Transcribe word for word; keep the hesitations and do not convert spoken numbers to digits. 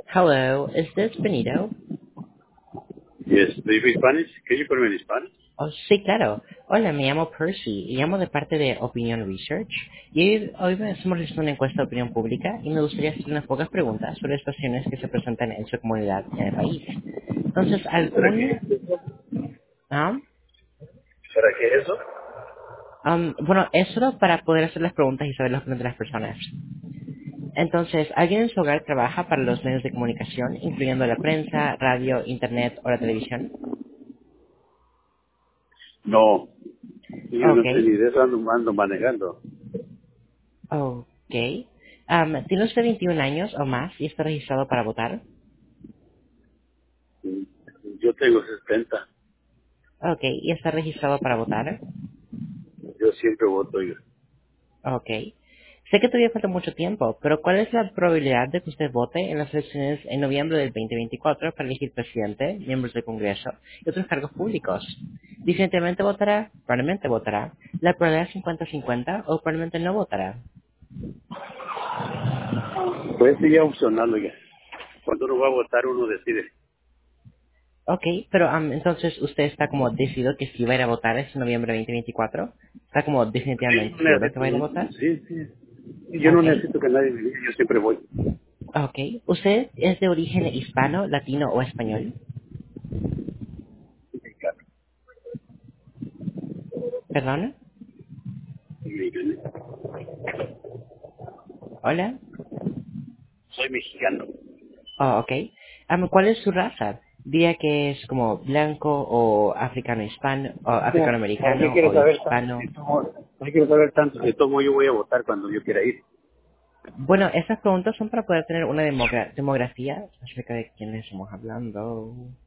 Hello, is this Benito? Yes, do you speak Spanish? Can you put me in Spanish? Oh, sí, claro. Hola, me llamo Percy y llamo de parte de Opinion Research. Y hoy, hoy hacemos realizando una encuesta de opinión pública y me gustaría hacer unas pocas preguntas sobre situaciones que se presentan en su comunidad y en el país. Entonces, ¿Para qué algún... es eso? ah, ¿Para qué es eso? um, bueno, es solo para poder hacer las preguntas y saber las opiniones de las personas. Entonces, ¿alguien en su hogar trabaja para los medios de comunicación, incluyendo la prensa, radio, internet o la televisión? No, yo no sé Ok. ni de eso, ando, ando manejando. Ok. Am, ¿Tiene usted veintiún años o más y está registrado para votar? Mm, Yo tengo setenta. Ok. ¿Y está registrado para votar? Yo siempre voto yo. Ok. Sé que todavía falta mucho tiempo, pero ¿cuál es la probabilidad de que usted vote en las elecciones en noviembre del dos mil veinticuatro para elegir presidente, miembros del Congreso y otros cargos públicos? ¿Definitivamente votará? ¿Probablemente votará? ¿La probabilidad es cincuenta cincuenta o probablemente no votará? Pues sí, ya opcional, oiga. Cuando uno va a votar, uno decide. Ok, pero am, entonces usted está como decidido que sí va a ir a votar este noviembre de dos mil veinticuatro. ¿Está como Sí, definitivamente no seguro que va a ir a necesito, votar? sí, sí. Y yo no Ok, necesito que nadie me diga, yo siempre voy. ok. ¿Usted es de origen hispano, latino o español? Mexicano. ¿Perdón? Mexicano. ¿Hola? Soy mexicano. Oh, ok. Am, ¿cuál es su raza? Diría que es como blanco o africano hispano, o africano No, ¿para qué americano quieres o saber tanto? hispano. Si tomo, ¿Para qué quieres saber tanto? Si tomo, yo voy a votar cuando yo quiera ir. Bueno, esas preguntas son para poder tener una demogra- demografía acerca de quiénes estamos hablando.